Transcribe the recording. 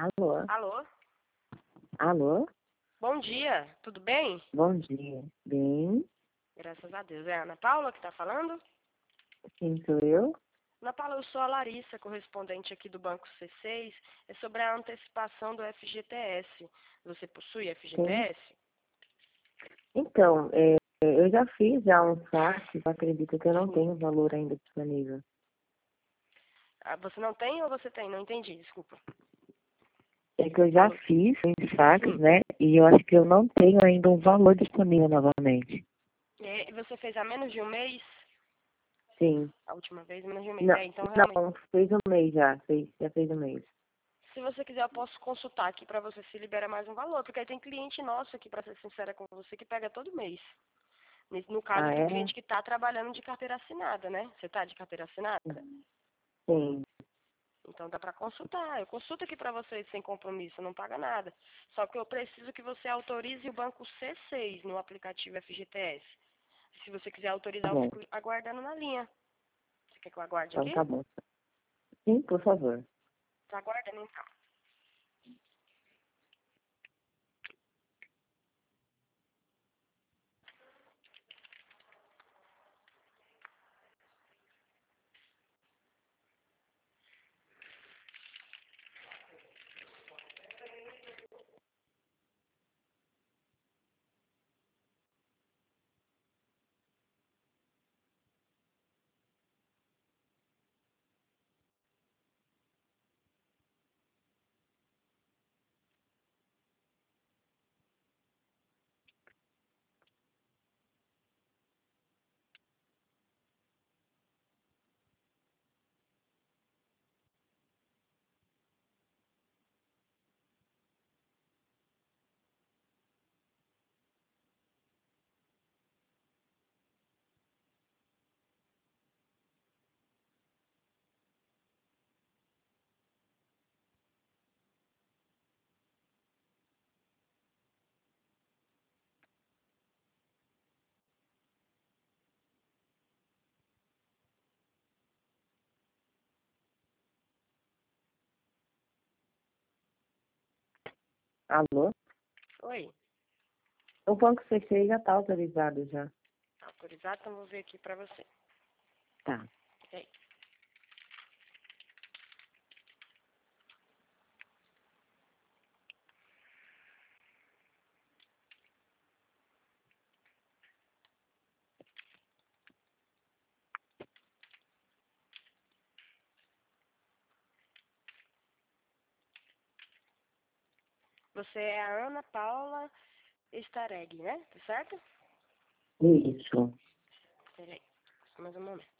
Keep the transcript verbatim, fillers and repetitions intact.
Alô? Alô? Alô? Bom dia, tudo bem? Bom dia. Bem? Graças a Deus. É a Ana Paula que está falando? Sim, sou eu? Ana Paula, eu sou a Larissa, correspondente aqui do Banco C seis. É sobre a antecipação do F G T S. Você possui Sim. F G T S? Então, é, eu já fiz já um saque, eu acredito que eu não Sim. tenho valor ainda disponível. Ah, você não tem ou você tem? Não entendi, desculpa. É que eu já Alô? fiz uns saques, Sim. né? E eu acho que eu não tenho ainda um valor disponível novamente. E você fez há menos de um mês? Sim. A última vez, menos de um mês. Não, É, então realmente. não, fez um mês já, fez, já fez um mês. Se você quiser, eu posso consultar aqui para você se libera mais um valor, porque aí tem cliente nosso aqui, para ser sincera com você, que pega todo mês. Nesse- No caso Ah, aqui, é? cliente que está trabalhando de carteira assinada, né? Você está de carteira assinada? Sim. Então dá para consultar. Eu consulto aqui para vocês sem compromisso, não paga nada. Só que eu preciso que você autorize o banco C seis no aplicativo F G T S. Se você quiser Tá autorizar, eu bom. fico aguardando na linha. Você quer que eu aguarde Então aqui? tá bom. Sim, por favor. Tá aguardando então. Alô? Oi. O banco C C já está autorizado já. Tá autorizado? Então vou ver aqui para você. Tá. Peraí. Você é a Ana Paula Stareg, né? Tá certo? Isso. Peraí. Só mais um momento.